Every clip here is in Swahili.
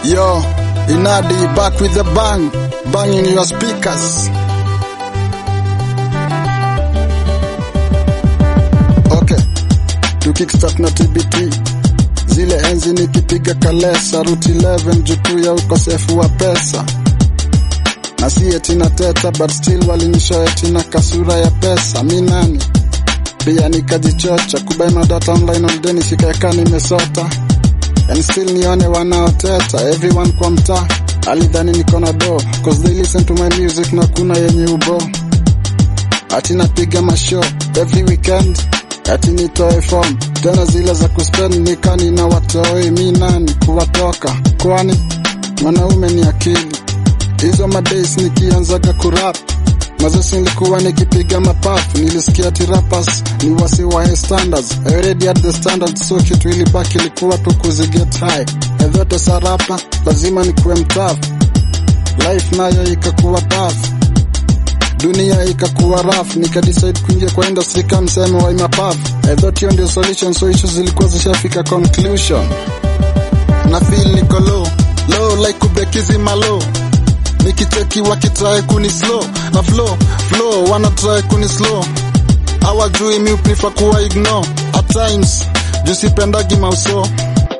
Yo, Inadi back with the bang, banging your speakers. Okay, to kickstart na TBT. Zile enzi nikipiga kalesa, route 11 jutu ya ukosefu wa pesa. Na si eti na teta, but still walinisho eti na kasura ya pesa. Mi nani? Pia nikajichocha, kubai madata online on deni sikaeka nimesota. And still nione wanaoteta, everyone kwa mtaa alidhani niko na do, cause they listen to my music na kuna yenye ubo. Ati napiga mashow every weekend, ati nitoe form, tena zile za kuspend nikani na watoi. Mi nani kuwatoka, kwani mwanaume ni akili. Hizo madays nikianzaga kurap, mazosi nilikuwa nikipiga mapafu. Nilisikia ati rappers ni wasi wa high standards, I already had the standards, so kitu ilibaki ilikuwa tu kuziget high. Edhote sa rapa, lazima nikuwe mtafu. Life nayo ikakuwa tough, dunia ikakuwa rough. Nikadecide kuingia kwa industry kama mseme wa imapafu. I thought hiyo ndio solution, so issues zilikuwa zishafika conclusion. Na feel niko low like kubekizi malo. Nikicheki wakitry kuni slow, na flow wana try kuni slow. Hawajui mi prefer kuwa ignore at times, jusipendagi mauso.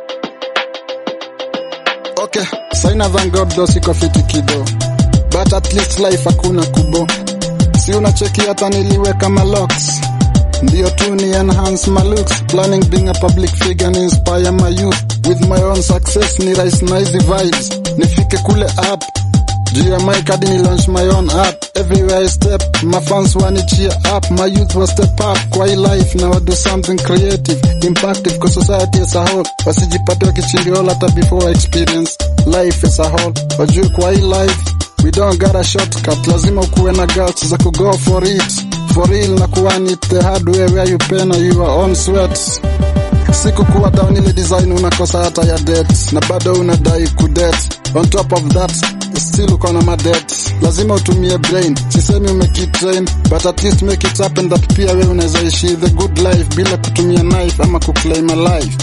Okay, saina thank God though siko fiti kido, but at least life hakuna kubo. Si unacheki hata niliweka malocks, ndio tu ni enhance my looks. Planning being a public figure and inspire my youth. With my own success ni rise na hizi vibes, nifike kule up. GMI kadi ni launch my own app. Everywhere I step, my fans wanna cheer up. My youth will step up kwa hii life, now I do something creative, impactful kwa society as a whole. Wasijipate wakichimbiwa hata before experience life as a whole. Wajue kwa hii life, we don't got a shortcut. Lazima ukuwe na guts za go for it, for real, na kuwani the hard way where you pay na your own sweat. Siku kuwa down ile design unakosa hata ya debt, na bado unadai kudet. On top of that, still uko na madebt. Lazima utumie brain, sisemi umekitrain, but at least make it happen that pia wewe unaweza ishi the good life bila kutumia knife ama kuclaim a life.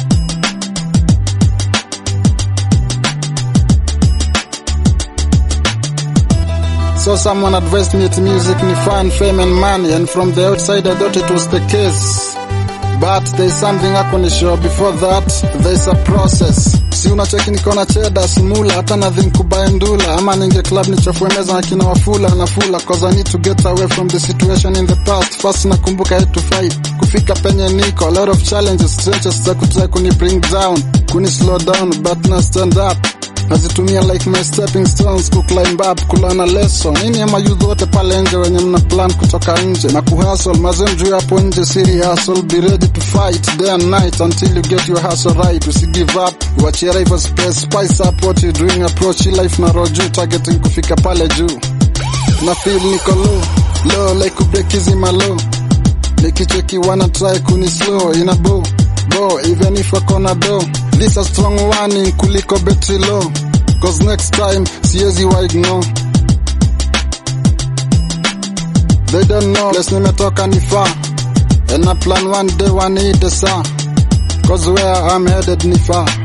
So someone advised me that music ni fun, fame and money, and from the outside I thought it was the case. But there's something I can show. Before that, there's a process. Si unacheki niko na cheddar, smula, hata nothing kubuy ndula. Ama ninge club nichafue meza na kina wafula na fula, cause I need to get away from the situation in the past. First nakumbuka had to fight, kufika penye niko. A lot of challenges, stretches za kutry kuni bring down, kuni slow down, but na stand up. Nazitumia like my stepping stones ku climb up, kulana lesson. Nini ama youth wote pale nje wenye mna plan kutoka nje na kuhustle. Mazemju hapo nje siri hustle, be ready to fight day and night until you get your hustle right. Usi give up, wachia life space, spice up what you doing, approach life na roju, targeting kufika pale juu. Na feel niko low like kubekizi malo. Nikicheki wana try kuni slow in a bow, even if wako na do. This a strong warning kuliko battery low, cause next time siezi wa ignore. They don't know place nimetoka ni far, and I plan one day one hit the sun, cause where I'm headed ni far.